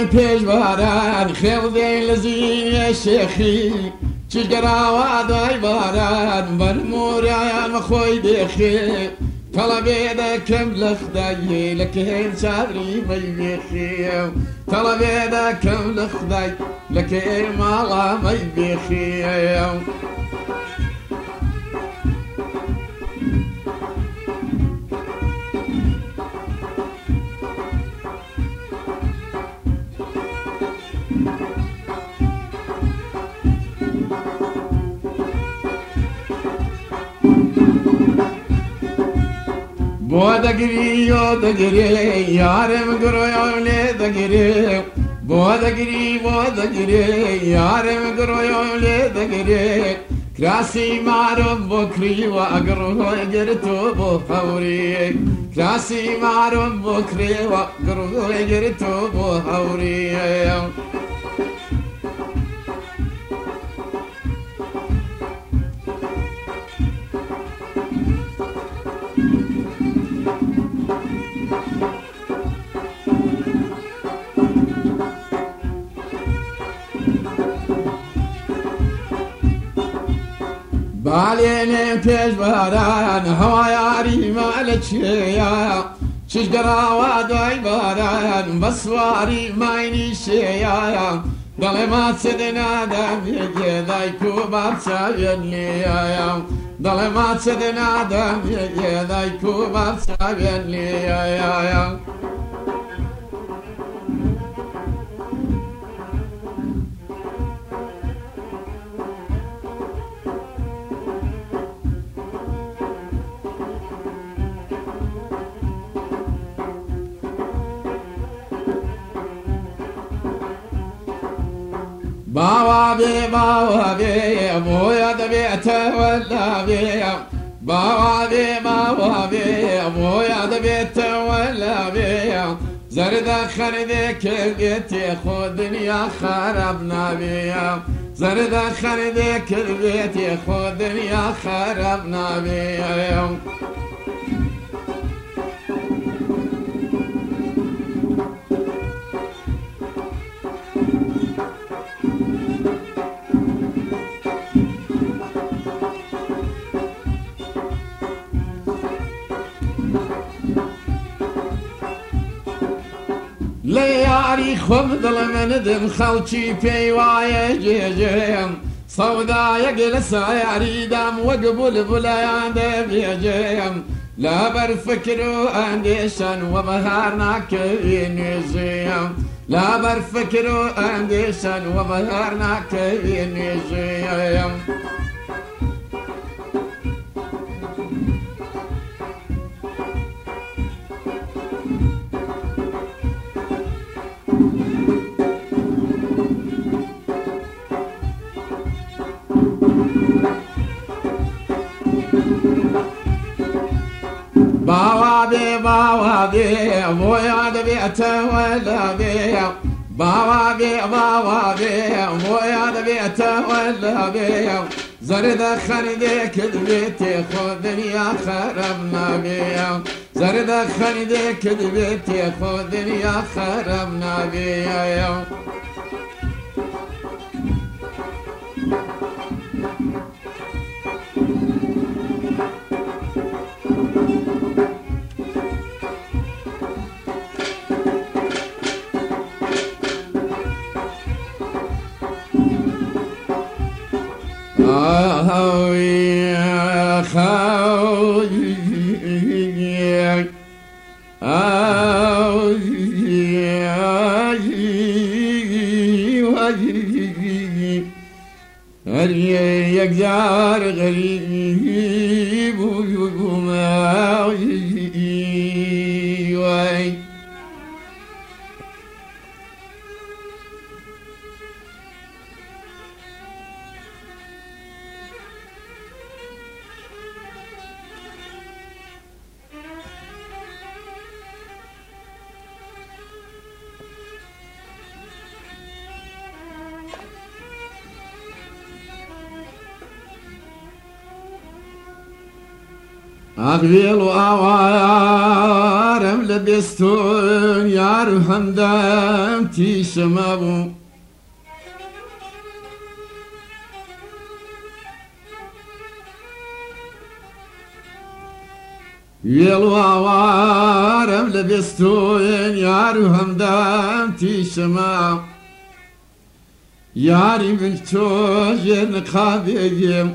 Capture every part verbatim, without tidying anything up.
پێشباران خێڵدەی لە زیینە شێخی چگەراوە دوای باران بەرمۆرایان خۆی دێخێ تەڵەبێ دەکەم لە خدای لە کێن چاوری مەیبێخێ تەڵەبێ دەکەم لە خدای لە کێ ماڵا مەیبێخێ بۆ دەگری یۆ دەگرێ یارم گڕۆیۆ لێ دەگرێ بۆ دەگری بۆ دەگرێ یارم گڕۆیۆ لێ دەگرێ کراسی مارۆم بۆ کریوە ئەگڕۆی گرتۆ بۆ هەوری کراسی مارۆم بۆ کرێوە گڕۆی گرتۆ بۆ هەوری بالێنێ پێشباران هەوا یاریمە لە چێیە چشگەراوە دوای باران بە سواری ماینی شێیە دەڵێ ماچێ نادام یەکێ دایک و بابچاوێن لێیە دەڵێ ماچێ نادام یەکێ دایک و بابچاوێن لێیە باوا بێ باوا بێ بۆیە دەبێتەوە لا بێ باوا بێ باوا بێ بۆیە دەبێتەوە لا بێ زەردە خەردێکە بێتێ خۆ دنیا خەراب نابێ زەردە خەردێکە بێتێ خۆ دنیا خەراب نابێ لە یاری خۆم دڵ منەدم خەڵکی پێی وایە جێجێم سەودایەک لە سایاریدام وەک بولبولەیان دەبێجێم لەبەر فکر و ئەندێشەن وە بەهار ناکەوێ نوێژێم لەبەر فکر و ئەندێشەن وە بەهار ناکەوێ نوێژێم باوا بێ باوا بێ بۆیە دەبێتەوە لا بێ باوا بێ باوا بێ بۆیە دەبێتەوە لا بێ زەردە خەردێکت بێتێ خۆ دنیا خەراب نابێ زەردە خەردێکت بێتێ خۆ دنیا خەراب نابێ هر یک جار غریب وای أغفل أوارم وارم لبستون یار همدم تیشمابو وارم لبستون یار همدم تیشماب یاری من چوجن قابیم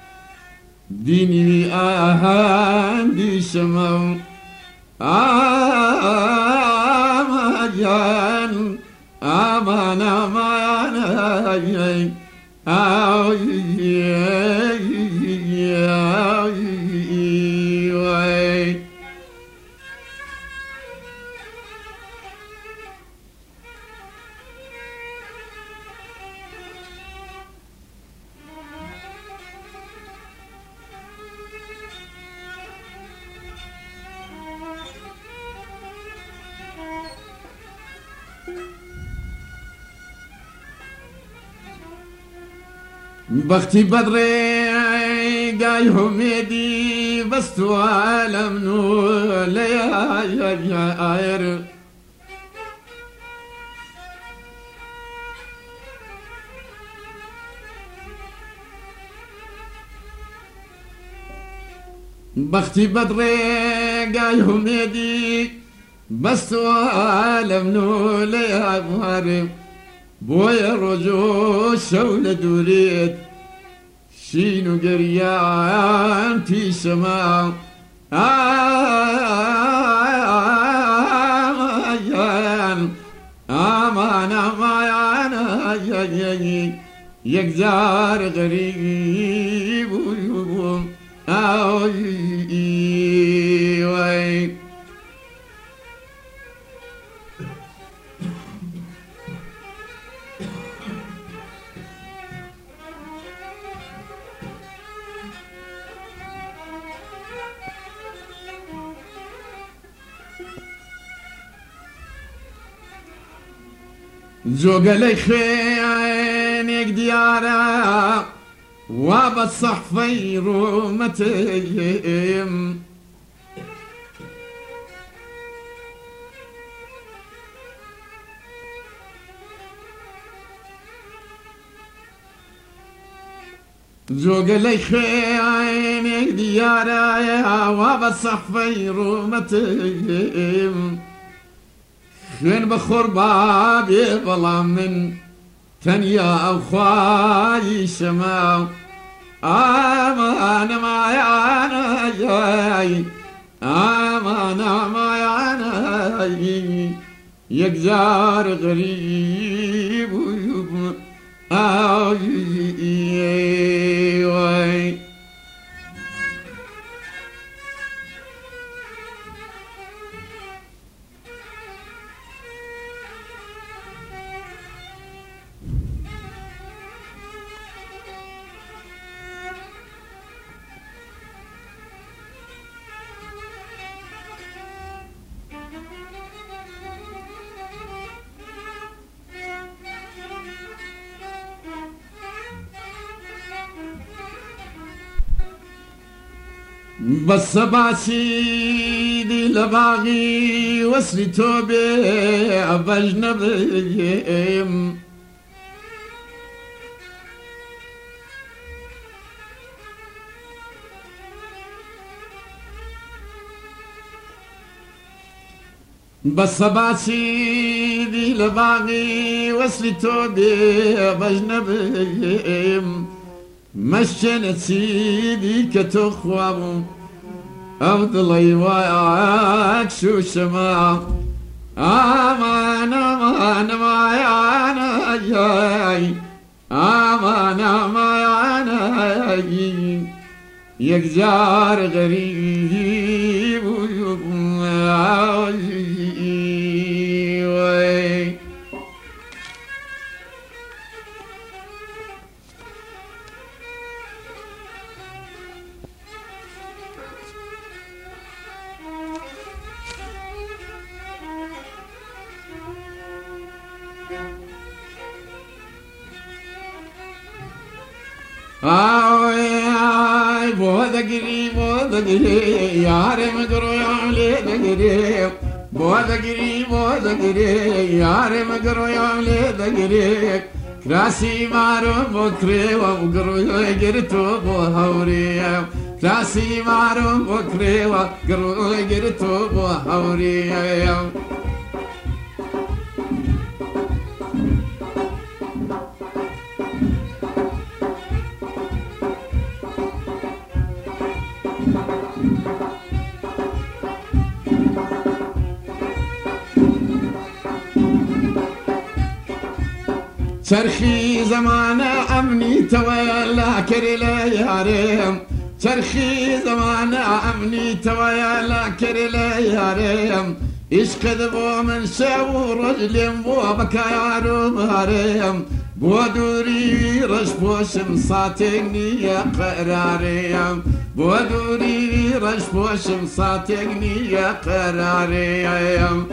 دینی آهن دیشمم آمان آمان آمان بختي بدري قاي هميدي بس توالم نول يا يا يا اير بختي بدري قاي هميدي بس توالم نول يا بواري بويا رجوع شولة دوريت شينو قريان في سماء آمان آمان آمان يقدر غريب وي زوجلي خينك ديارة وبصح في رومتهم زوجلي خينك ديارة وبصح في رومتهم خين بخور بابي بلا من تنيا أخواي شما آمان ما يانا جاي آمان ما يانا يقدر غريب آي بس باسيدي لباغي وصلي توبي بجنبيم بس باسيدي لباغي وصلي توبي بجنبيم مشينا سيدي كتخوام أفضلي وياك شو شمع آمان آمان ما يانا جاي آمان ما يانا يقدر غريب وي آي بو دقري بو دقري يارم قرو يعلي دقري بودگری بودگری یارم گرویم لیدگری کراسی مارو بکری و گروی گر تو بو هوریم کراسی مارو بکری و گروی گر تو بو هوریم چرخی زمان امنی تویلا کرلا یارم چرخی زمان امنی تویلا کرلا یارم عشق دبو من شو رجلم بو بکارو بهارم بو دوری رش بوشم ساتنی یا قراریم بو دوری رش بوشم ساتنی یا قراریم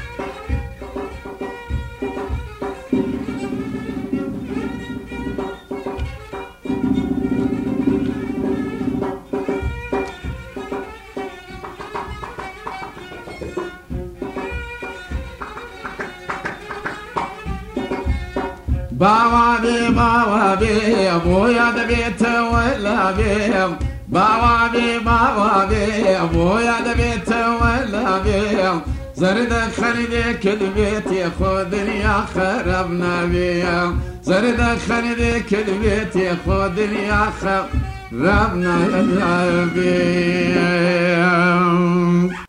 باوا بي باوا بي ابويا دبيت ولا بي باوا بي باوا بي ابويا دبيت ولا بي زرد خليدك البيت ياخذني يا خربنا بي زرد خليدك البيت ياخذني يا خربنا بي